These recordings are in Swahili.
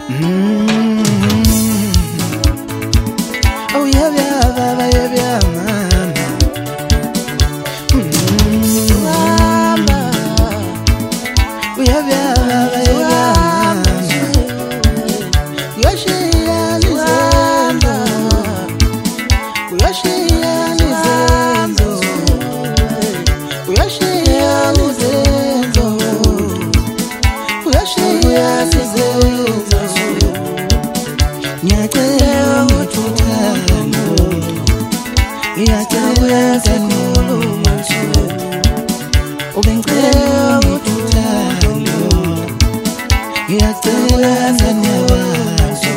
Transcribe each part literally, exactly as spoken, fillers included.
Oh yeah, yeah, baba, yeah, yeah, mama. Mama, oh yeah, yeah, baba, yeah, yeah, mama. Uyashiya nizenzo, uyashiya nizenzo, uyashiya nizenzo, uyashiya nizenzo. Ngiyacela uthando, ngiyacela kakhulu ubengicela uthando, ngiyacela sanyabantu.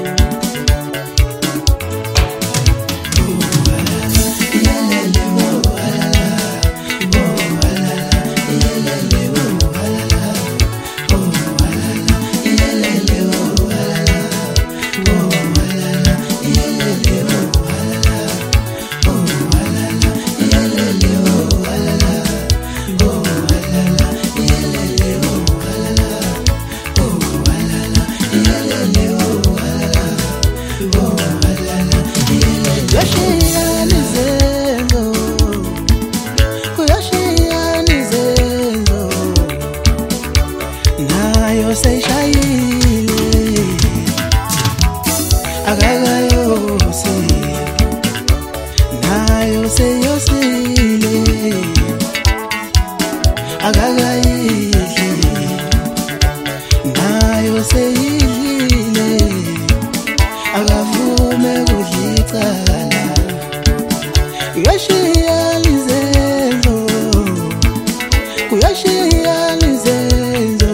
Seyishayile akakayose nayo seyosile akakayidli nayo seyidlile akavume kudlicala kuyashiya lizenzo kuyashiya lizenzo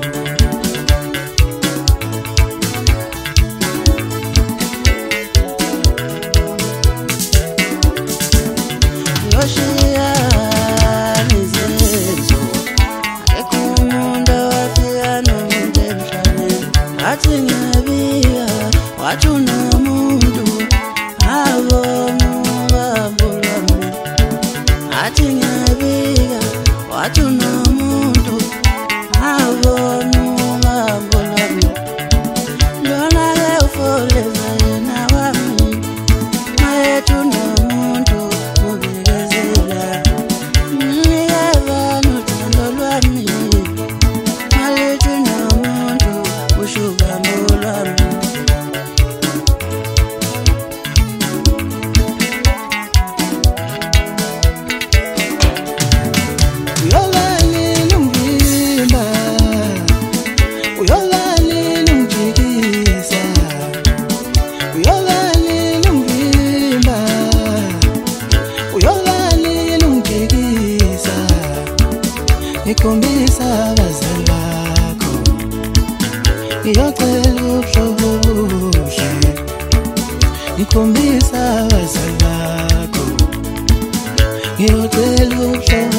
Uyashiya nizenzo akumuntu wafika nomuntu emhlabeni wathi ngiyabika wathi unomuntu abona ubambo lwami wathi ngiyabika wathi unomuntu abona ubambo lwami lona ke ufoleza yena wami mayetu nomuntu ngikhombisa abazali bakho ngiyocela ubuhlobo obuhle ngikhombisa abazali bakho ngiyocela ubuhlobo